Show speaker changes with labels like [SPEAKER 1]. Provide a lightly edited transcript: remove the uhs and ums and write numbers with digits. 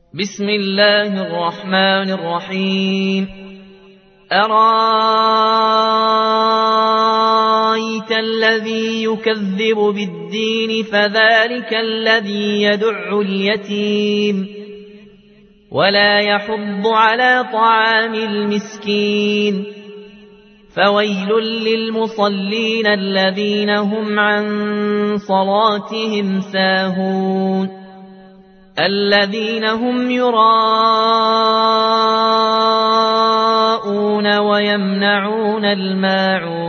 [SPEAKER 1] بسم الله الرحمن الرحيم. أرأيت الذي يكذب بالدين فذلك الذي يدع اليتيم ولا يحض على طعام المسكين فويل للمصلين الذين هم عن صلاتهم ساهون الذين هم يراءون ويمنعون الماعون